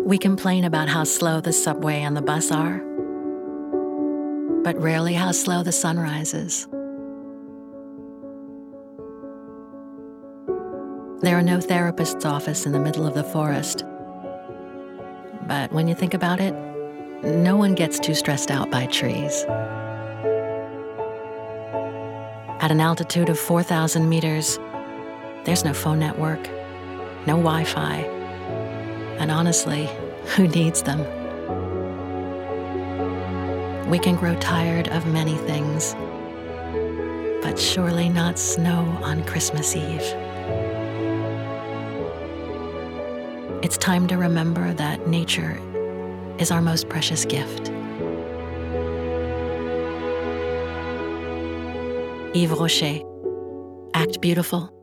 We complain about how slow the subway and the bus are, but rarely how slow the sun rises. There are no therapist's office in the middle of the forest. But when you think about it, no one gets too stressed out by trees. At an altitude of 4,000 meters, there's no phone network, no Wi-Fi, and honestly, who needs them? We can grow tired of many things, but surely not snow on Christmas Eve. It's time to remember that nature is our most precious gift. Yves Rocher, act beautiful,